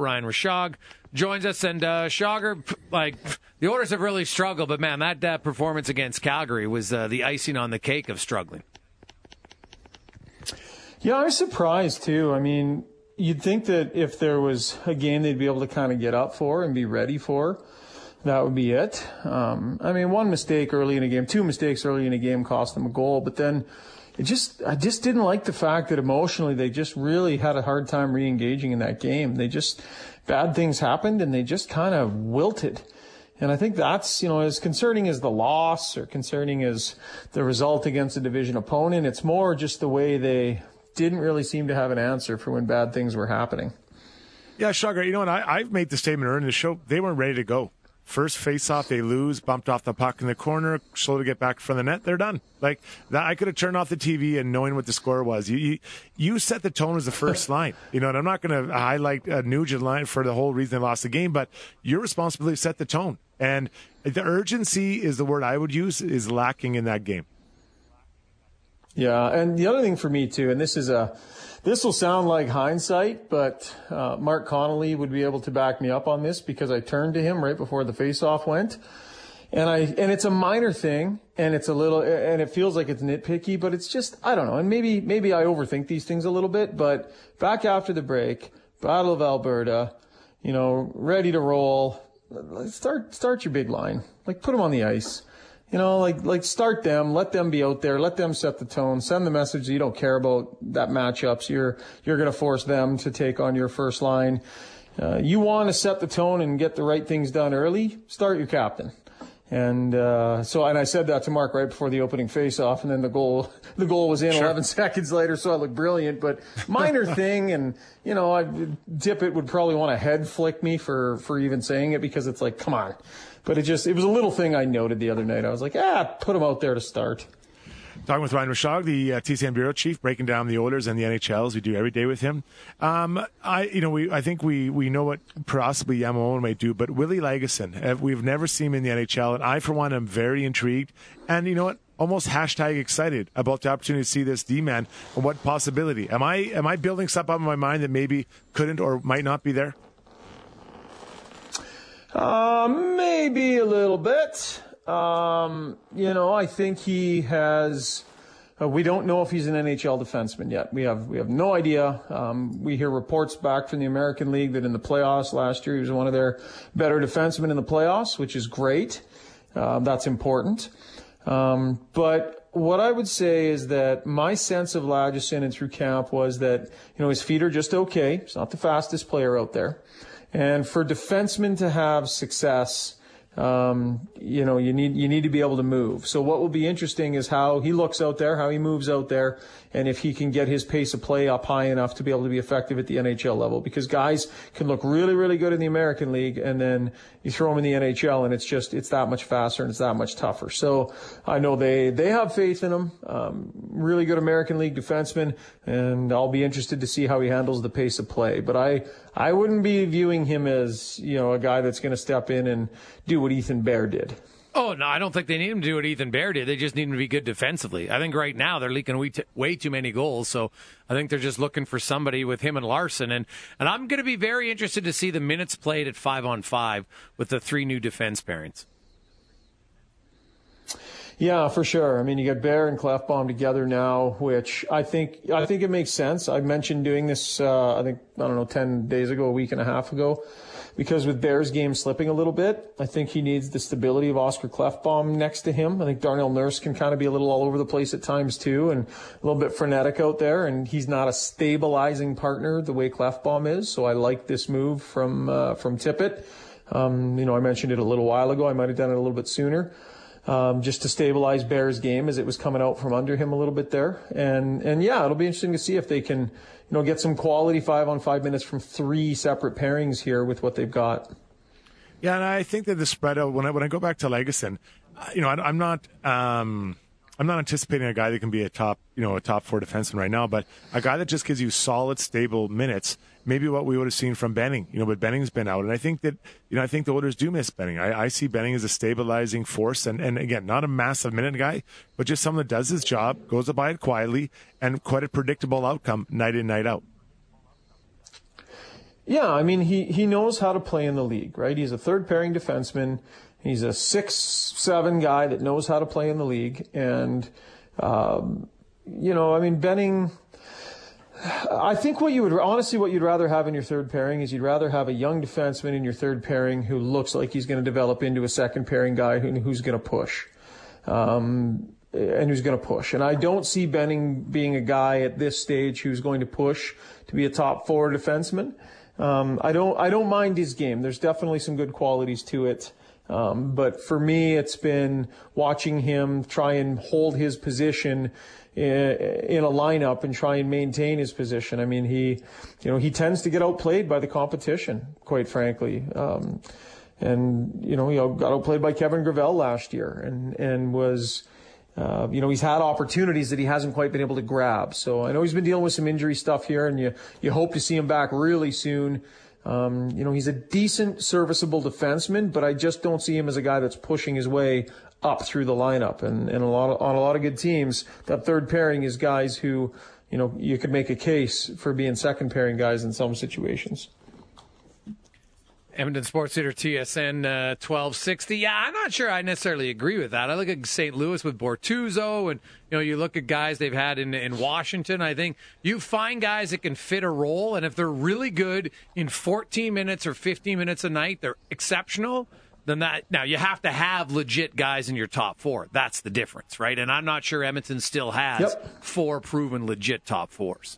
Ryan Rishaug joins us. And Shaugher, the Oilers have really struggled, but man, that performance against Calgary was the icing on the cake of struggling. Yeah, I was surprised too. I mean, you'd think that if there was a game they'd be able to kind of get up for and be ready for, that would be it. I mean, one mistake early in a game, two mistakes early in a game cost them a goal, but then I just didn't like the fact that emotionally they just really had a hard time re-engaging in that game. Bad things happened and they just kind of wilted. And I think that's, as concerning as the loss or concerning as the result against a division opponent, it's more just the way they didn't really seem to have an answer for when bad things were happening. Yeah, Shaugher, you know what? I've made the statement earlier in the show. They weren't ready to go. First face-off, they lose, bumped off the puck in the corner, slow to get back from the net, they're done. Like, that, I could have turned off the TV and knowing what the score was. You set the tone as the first line. And I'm not going to highlight Nugent line for the whole reason they lost the game, but your responsibility to set the tone. And the urgency is the word I would use, is lacking in that game. Yeah, and the other thing for me, too, and this will sound like hindsight, but Mark Connolly would be able to back me up on this because I turned to him right before the face-off went. And it's a minor thing, and it feels like it's nitpicky, but it's just, I don't know. And maybe I overthink these things a little bit, but back after the break, Battle of Alberta, ready to roll. Start your big line. Put them on the ice. Start them, let them be out there, let them set the tone, send the message that you don't care about that matchups. You're going to force them to take on your first line. You want to set the tone and get the right things done early, start your captain. And I said that to Mark right before the opening face-off, and then the goal was in 11 seconds later, so I looked brilliant. But minor thing, and Tippett would probably want to head flick me for even saying it because it's like, come on. But it was a little thing I noted the other night. I was like, put him out there to start. Talking with Ryan Rishaug, the TCM bureau chief, breaking down the Oilers and the NHL as we do every day with him. I think we know what possibly Yamamoto might do, but Willie Lagesson, we've never seen him in the NHL, and I, for one, am very intrigued. And you know what? Almost hashtag excited about the opportunity to see this D-man and what possibility. Am I building stuff up in my mind that maybe couldn't or might not be there? Maybe a little bit. I think he has. We don't know if he's an NHL defenseman yet. We have no idea. We hear reports back from the American League that in the playoffs last year he was one of their better defensemen in the playoffs, which is great. That's important. But what I would say is that my sense of Lagesson and through camp was that his feet are just okay. He's not the fastest player out there. And for defensemen to have success, you need to be able to move. So what will be interesting is how he looks out there, how he moves out there, and if he can get his pace of play up high enough to be able to be effective at the NHL level. Because guys can look really, really good in the American League, and then you throw them in the NHL, and it's that much faster and it's that much tougher. So I know they have faith in him. Really good American League defenseman, and I'll be interested to see how he handles the pace of play. But I wouldn't be viewing him as, a guy that's going to step in and do what Ethan Bear did. Oh, no, I don't think they need him to do what Ethan Bear did. They just need him to be good defensively. I think right now they're leaking way too many goals, so I think they're just looking for somebody with him and Larson. And I'm going to be very interested to see the minutes played at 5-on-5 with the three new defense pairings. Yeah, for sure. I mean, you got Bear and Klefbom together now, which I think it makes sense. I mentioned doing this, 10 days ago, a week and a half ago, because with Bear's game slipping a little bit, I think he needs the stability of Oscar Klefbom next to him. I think Darnell Nurse can kind of be a little all over the place at times too, and a little bit frenetic out there, and he's not a stabilizing partner the way Klefbom is. So I like this move from Tippett. I mentioned it a little while ago. I might have done it a little bit sooner. Just to stabilize Bear's game as it was coming out from under him a little bit there. And it'll be interesting to see if they can, get some quality 5-on-5 minutes from three separate pairings here with what they've got. Yeah, and I think that the spread out, when I go back to Lagesson, I'm not anticipating a guy that can be a top 4 defenseman right now, but a guy that just gives you solid, stable minutes, maybe what we would have seen from Benning, but Benning's been out. And I think that, I think the Oilers do miss Benning. I see Benning as a stabilizing force and again, not a massive minute guy, but just someone that does his job, goes about it quietly, and quite a predictable outcome night in, night out. Yeah, I mean, he knows how to play in the league, right? He's a third pairing defenseman. He's a 6'7" guy that knows how to play in the league. And, I mean, Benning, I think what you'd rather have in your third pairing is you'd rather have a young defenseman in your third pairing who looks like he's going to develop into a second pairing guy who's going to push. And who's going to push. And I don't see Benning being a guy at this stage who's going to push to be a top four defenseman. I don't mind his game. There's definitely some good qualities to it. But for me, it's been watching him try and hold his position in a lineup and try and maintain his position. I mean, he tends to get outplayed by the competition, quite frankly. And he got outplayed by Kevin Gravel last year and was, he's had opportunities that he hasn't quite been able to grab. So I know he's been dealing with some injury stuff here, and you hope to see him back really soon. He's a decent, serviceable defenseman, but I just don't see him as a guy that's pushing his way up through the lineup. And on a lot of good teams, that third pairing is guys who, you could make a case for being second pairing guys in some situations. Edmonton Sports Theater TSN 1260. Yeah, I'm not sure I necessarily agree with that. I look at St. Louis with Bortuzzo, and you look at guys they've had in Washington. I think you find guys that can fit a role, and if they're really good in 14 minutes or 15 minutes a night, they're exceptional. Then that now you have to have legit guys in your top four. That's the difference, right? And I'm not sure Edmonton still has four proven legit top fours.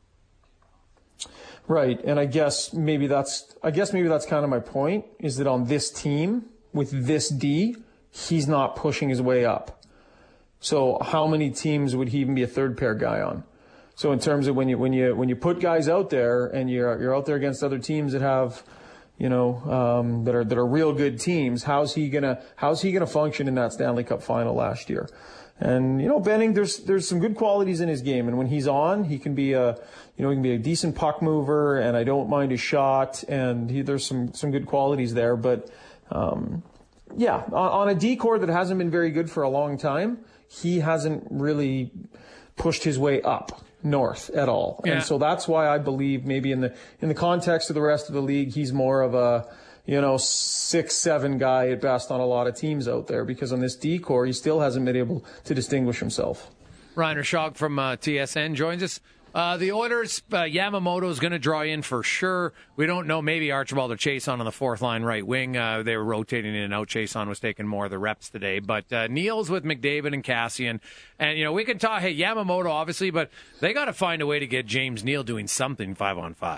Right, and I guess maybe that's kind of my point, is that on this team with this D, he's not pushing his way up. So how many teams would he even be a third pair guy on? So in terms of when you put guys out there and you're out there against other teams that have, that are real good teams, how's he gonna function in that Stanley Cup final last year? And Benning, there's some good qualities in his game, and when he's on, he can be a decent puck mover, and I don't mind his shot, and there's some good qualities there. But on a D-core that hasn't been very good for a long time, he hasn't really pushed his way up north at all. Yeah. And so that's why I believe maybe in the context of the rest of the league, he's more of a 6-7 guy at best on a lot of teams out there, because on this D-core, he still hasn't been able to distinguish himself. Reiner Schogg from TSN joins us. The Oilers, Yamamoto is going to draw in for sure. We don't know, maybe Archibald or Chason on the fourth line right wing. They were rotating in and out. Chason was taking more of the reps today. But Neal's with McDavid and Cassian. And, we can talk, Yamamoto, obviously, but they got to find a way to get James Neal doing something 5-on-5.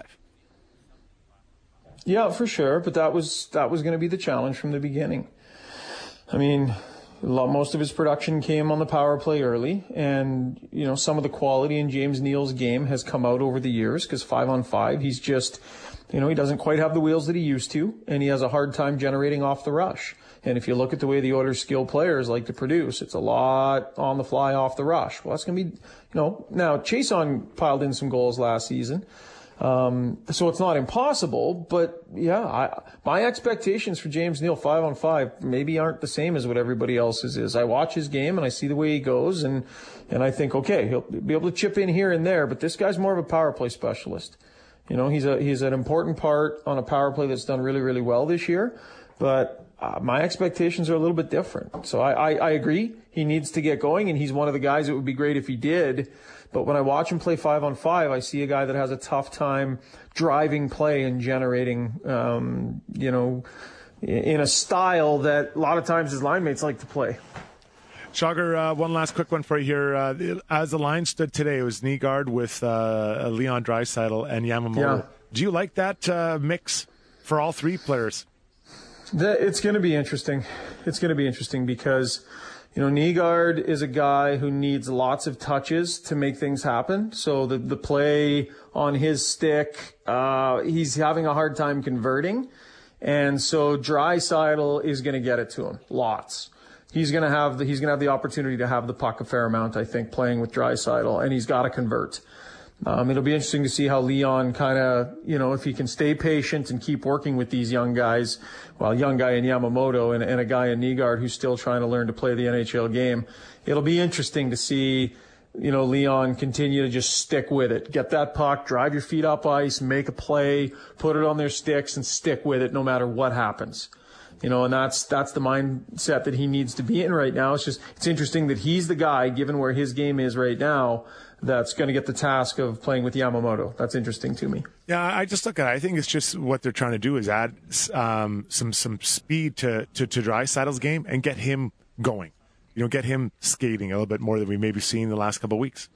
Yeah, for sure. But that was going to be the challenge from the beginning. I mean, most of his production came on the power play early, and some of the quality in James Neal's game has come out over the years, because 5-on-5, he's just, he doesn't quite have the wheels that he used to, and he has a hard time generating off the rush. And if you look at the way the Oilers' skilled players like to produce, it's a lot on the fly off the rush. Well, that's going to be, now Chason piled in some goals last season. So it's not impossible, but my expectations for James Neal 5-on-5 maybe aren't the same as what everybody else's is. I watch his game and I see the way he goes, and I think, okay, he'll be able to chip in here and there, but this guy's more of a power play specialist. He's an important part on a power play that's done really, really well this year, but my expectations are a little bit different. So I agree. He needs to get going, and he's one of the guys that would be great if he did. But when I watch him play 5-on-5, I see a guy that has a tough time driving play and generating, in a style that a lot of times his line mates like to play. Schogger, one last quick one for you here. As the line stood today, it was Nygaard with Leon Draisaitl and Yamamoto. Yeah. Do you like that mix for all three players? It's going to be interesting. It's going to be interesting because Nygaard is a guy who needs lots of touches to make things happen. So the play on his stick, he's having a hard time converting. And so Draisaitl is going to get it to him. Lots. He's going to have the opportunity to have the puck a fair amount, I think, playing with Draisaitl, and he's got to convert. It'll be interesting to see how Leon kind of, if he can stay patient and keep working with these young guys, young guy in Yamamoto and a guy in Nygaard who's still trying to learn to play the NHL game. It'll be interesting to see Leon continue to just stick with it. Get that puck, drive your feet up ice, make a play, put it on their sticks, and stick with it no matter what happens. And that's the mindset that he needs to be in right now. It's interesting that he's the guy, given where his game is right now, that's going to get the task of playing with Yamamoto. That's interesting to me. Yeah, I just look at it. I think it's just what they're trying to do is add some speed to Draisaitl's game and get him going. Get him skating a little bit more than we maybe seen the last couple of weeks.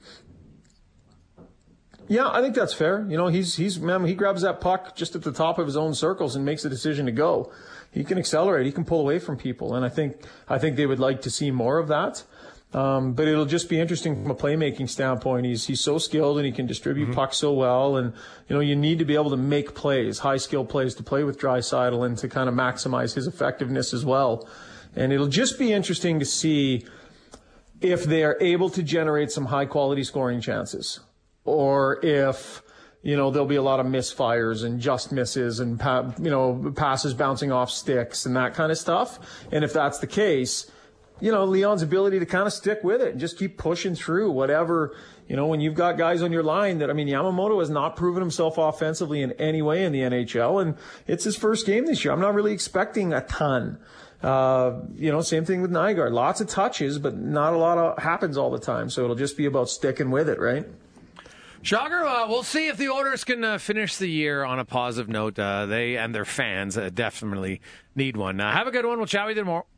Yeah, I think that's fair. He grabs that puck just at the top of his own circles and makes a decision to go. He can accelerate. He can pull away from people, and I think they would like to see more of that. But it'll just be interesting from a playmaking standpoint. He's so skilled and he can distribute pucks so well. And, you need to be able to make plays, high skill plays to play with Draisaitl and to kind of maximize his effectiveness as well. And it'll just be interesting to see if they are able to generate some high quality scoring chances, or if, there'll be a lot of misfires and just misses and, passes bouncing off sticks and that kind of stuff. And if that's the case, Leon's ability to kind of stick with it and just keep pushing through whatever, when you've got guys on your line Yamamoto has not proven himself offensively in any way in the NHL, and it's his first game this year. I'm not really expecting a ton. Same thing with Nygaard. Lots of touches, but not a lot happens all the time. So it'll just be about sticking with it, right? Shocker, we'll see if the Oilers can finish the year on a positive note. They and their fans definitely need one. Have a good one. We'll chat with you tomorrow.